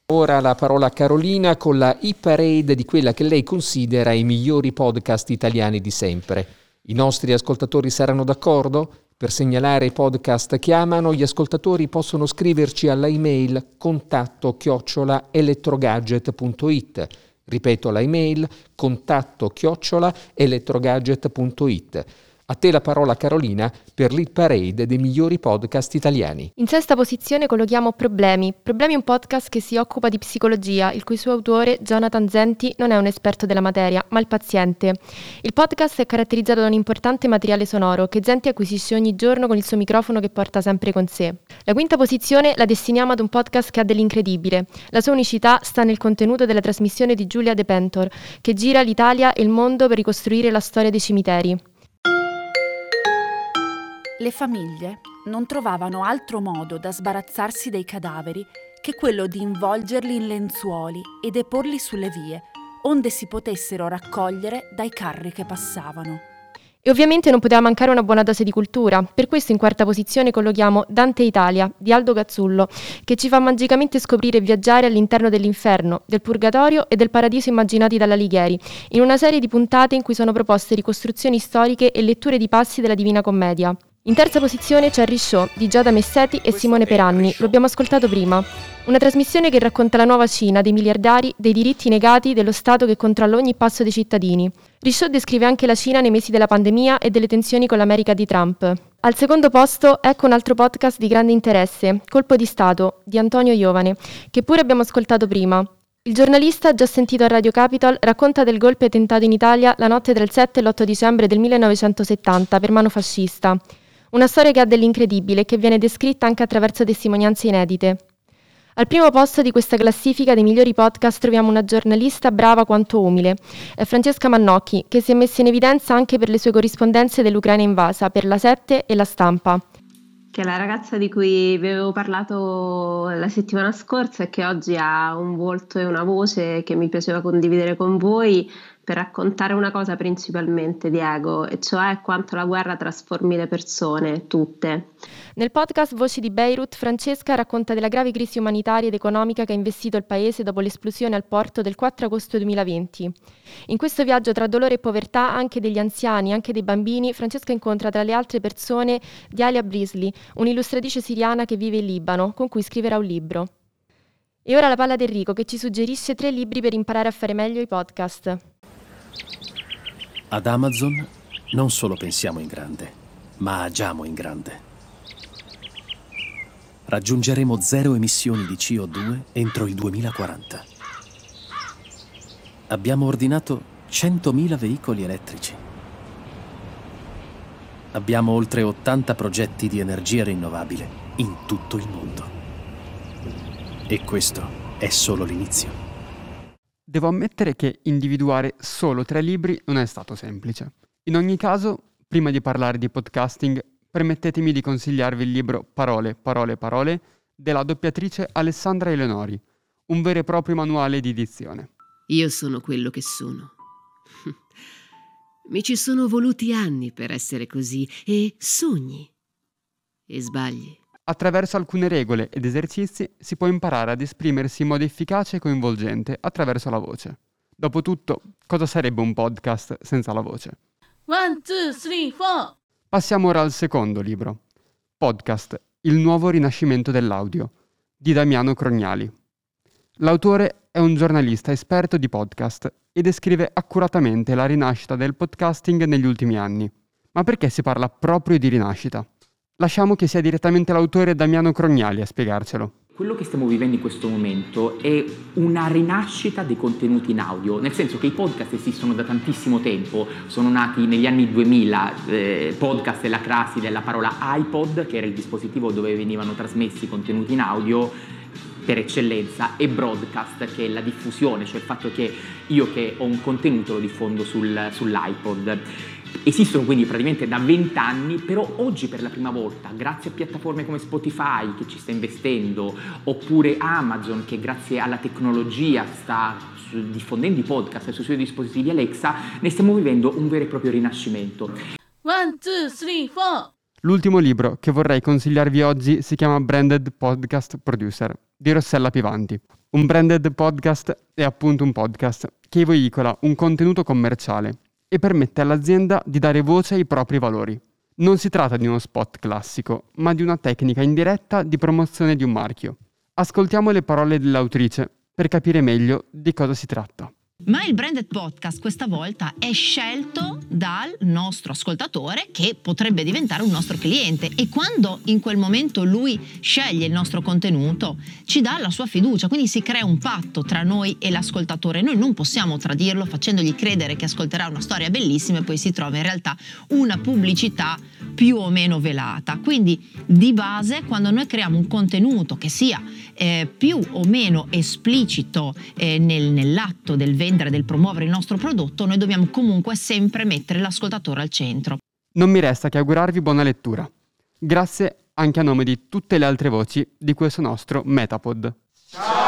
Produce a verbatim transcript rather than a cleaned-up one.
Ora la parola a Carolina con la hit parade di quella che lei considera i migliori podcast italiani di sempre. I nostri ascoltatori saranno d'accordo? Per segnalare i podcast che amano, gli ascoltatori possono scriverci alla email contatto chiocciola elettrogadget punto it. Ripeto la email contatto chiocciola elettrogadget punto it. A te la parola Carolina per l'hit parade dei migliori podcast italiani. In sesta posizione collochiamo Problemi. Problemi è un podcast che si occupa di psicologia, il cui suo autore, Jonathan Zenti, non è un esperto della materia, ma il paziente. Il podcast è caratterizzato da un importante materiale sonoro che Zenti acquisisce ogni giorno con il suo microfono che porta sempre con sé. La quinta posizione la destiniamo ad un podcast che ha dell'incredibile. La sua unicità sta nel contenuto della trasmissione di Giulia De Pentor, che gira l'Italia e il mondo per ricostruire la storia dei cimiteri. Le famiglie non trovavano altro modo da sbarazzarsi dei cadaveri che quello di involgerli in lenzuoli e deporli sulle vie, onde si potessero raccogliere dai carri che passavano. E ovviamente non poteva mancare una buona dose di cultura. Per questo in quarta posizione collochiamo Dante Italia di Aldo Cazzullo, che ci fa magicamente scoprire e viaggiare all'interno dell'inferno, del purgatorio e del paradiso immaginati dalla Alighieri, in una serie di puntate in cui sono proposte ricostruzioni storiche e letture di passi della Divina Commedia. In terza posizione c'è Risciò di Giada Messeti e Simone Peranni, lo abbiamo ascoltato prima. Una trasmissione che racconta la nuova Cina, dei miliardari, dei diritti negati, dello Stato che controlla ogni passo dei cittadini. Risciò descrive anche la Cina nei mesi della pandemia e delle tensioni con l'America di Trump. Al secondo posto ecco un altro podcast di grande interesse, Colpo di Stato, di Antonio Iovane, che pure abbiamo ascoltato prima. Il giornalista, già sentito a Radio Capital, racconta del golpe tentato in Italia la notte tra il sette e l'otto dicembre del millenovecentosettanta per mano fascista. Una storia che ha dell'incredibile e che viene descritta anche attraverso testimonianze inedite. Al primo posto di questa classifica dei migliori podcast troviamo una giornalista brava quanto umile, è Francesca Mannocchi, che si è messa in evidenza anche per le sue corrispondenze dell'Ucraina invasa, per La Sette e La Stampa. Che è la ragazza di cui vi avevo parlato la settimana scorsa e che oggi ha un volto e una voce che mi piaceva condividere con voi per raccontare una cosa principalmente, Diego, e cioè quanto la guerra trasformi le persone, tutte. Nel podcast Voci di Beirut, Francesca racconta della grave crisi umanitaria ed economica che ha investito il paese dopo l'esplosione al porto del quattro agosto duemilaventi. In questo viaggio tra dolore e povertà, anche degli anziani, anche dei bambini, Francesca incontra tra le altre persone Dialia Brisley, un'illustratrice siriana che vive in Libano, con cui scriverà un libro. E ora la palla ad Enrico, che ci suggerisce tre libri per imparare a fare meglio i podcast. Ad Amazon non solo pensiamo in grande, ma agiamo in grande. Raggiungeremo zero emissioni di C O due entro il duemilaquaranta. Abbiamo ordinato centomila veicoli elettrici. Abbiamo oltre ottanta progetti di energia rinnovabile in tutto il mondo. E questo è solo l'inizio. Devo ammettere che individuare solo tre libri non è stato semplice. In ogni caso, prima di parlare di podcasting, permettetemi di consigliarvi il libro Parole, parole, parole della doppiatrice Alessandra Eleonori, un vero e proprio manuale di dizione. Io sono quello che sono. Mi ci sono voluti anni per essere così e sogni e sbagli. Attraverso alcune regole ed esercizi si può imparare ad esprimersi in modo efficace e coinvolgente attraverso la voce. Dopotutto, cosa sarebbe un podcast senza la voce? One, two, three, four. Passiamo ora al secondo libro. Podcast, il nuovo rinascimento dell'audio, di Damiano Crognali. L'autore è un giornalista esperto di podcast e descrive accuratamente la rinascita del podcasting negli ultimi anni. Ma perché si parla proprio di rinascita? Lasciamo che sia direttamente l'autore Damiano Crognali a spiegarcelo. Quello che stiamo vivendo in questo momento è una rinascita dei contenuti in audio, nel senso che i podcast esistono da tantissimo tempo, sono nati negli anni duemila, eh, podcast è la crasi della parola iPod, che era il dispositivo dove venivano trasmessi i contenuti in audio per eccellenza, e broadcast, che è la diffusione, cioè il fatto che io che ho un contenuto lo diffondo sul, sull'iPod. Esistono quindi praticamente da vent'anni, però oggi per la prima volta, grazie a piattaforme come Spotify che ci sta investendo, oppure Amazon che grazie alla tecnologia sta diffondendo i podcast sui suoi dispositivi Alexa, ne stiamo vivendo un vero e proprio rinascimento. One, two, three, four. L'ultimo libro che vorrei consigliarvi oggi si chiama Branded Podcast Producer di Rossella Pivanti. Un branded podcast è appunto un podcast che veicola un contenuto commerciale e permette all'azienda di dare voce ai propri valori. Non si tratta di uno spot classico, ma di una tecnica indiretta di promozione di un marchio. Ascoltiamo le parole dell'autrice per capire meglio di cosa si tratta. Ma il branded podcast questa volta è scelto dal nostro ascoltatore che potrebbe diventare un nostro cliente, e quando in quel momento lui sceglie il nostro contenuto ci dà la sua fiducia, quindi si crea un patto tra noi e l'ascoltatore. Noi non possiamo tradirlo facendogli credere che ascolterà una storia bellissima e poi si trova in realtà una pubblicità più o meno velata. Quindi di base, quando noi creiamo un contenuto che sia eh, più o meno esplicito eh, nel, nell'atto del vendere, del promuovere il nostro prodotto, noi dobbiamo comunque sempre mettere l'ascoltatore al centro. Non mi resta che augurarvi buona lettura. Grazie anche a nome di tutte le altre voci di questo nostro Metapod. Ciao!